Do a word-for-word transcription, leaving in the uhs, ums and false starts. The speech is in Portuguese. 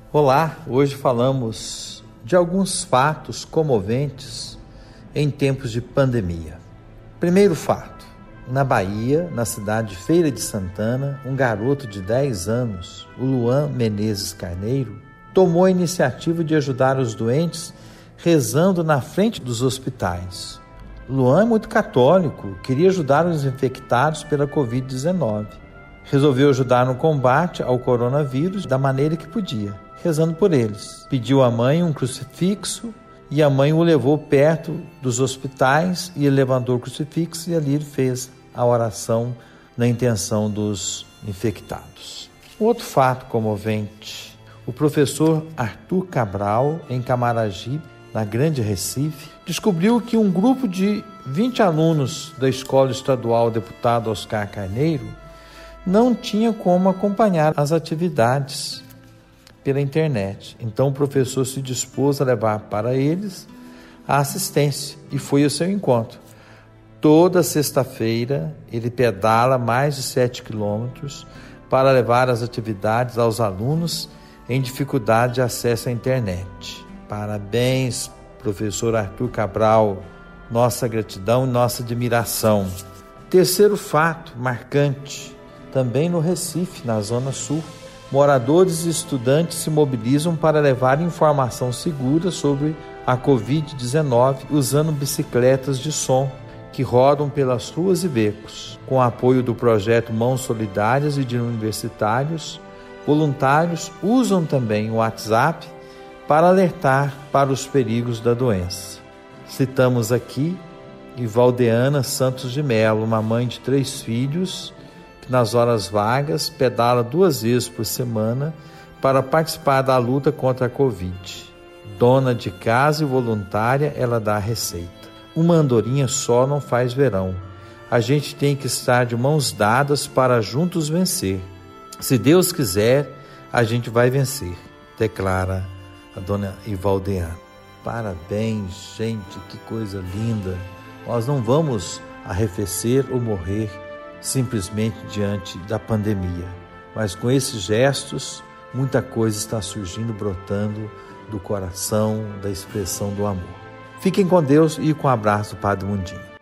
Olá, hoje falamos de alguns fatos comoventes em tempos de pandemia. Primeiro fato, na Bahia, na cidade de Feira de Santana, um garoto de dez anos, o Luan Menezes Carneiro, tomou a iniciativa de ajudar os doentes rezando na frente dos hospitais. Luan é muito católico, queria ajudar os infectados pela covid dezenove. Resolveu ajudar no combate ao coronavírus da maneira que podia, rezando por eles. Pediu à mãe um crucifixo e a mãe o levou perto dos hospitais e ele levantou o crucifixo e ali ele fez a oração na intenção dos infectados. Outro fato comovente, o professor Arthur Cabral, em Camaragibe, na Grande Recife, descobriu que um grupo de vinte alunos da Escola Estadual Deputado Oscar Carneiro não tinha como acompanhar as atividades pela internet. Então o professor se dispôs a levar para eles a assistência e foi ao seu encontro. Toda sexta-feira ele pedala mais de sete quilômetros para levar as atividades aos alunos em dificuldade de acesso à internet. Parabéns, professor Arthur Cabral, nossa gratidão e nossa admiração. Terceiro fato marcante, também no Recife, na Zona Sul, moradores e estudantes se mobilizam para levar informação segura sobre a covid dezenove usando bicicletas de som que rodam pelas ruas e becos. Com apoio do projeto Mãos Solidárias e de universitários, voluntários usam também o WhatsApp para alertar para os perigos da doença. Citamos aqui Ivaldeana Santos de Melo, uma mãe de três filhos, que nas horas vagas pedala duas vezes por semana para participar da luta contra a Covid. Dona de casa e voluntária, ela dá a receita. Uma andorinha só não faz verão. A gente tem que estar de mãos dadas para juntos vencer. Se Deus quiser, a gente vai vencer, declara a dona Ivaldeana. Parabéns, gente, que coisa linda. Nós não vamos arrefecer ou morrer simplesmente diante da pandemia, mas com esses gestos, muita coisa está surgindo, brotando do coração, da expressão do amor. Fiquem com Deus e com o abraço do Padre Mundinho.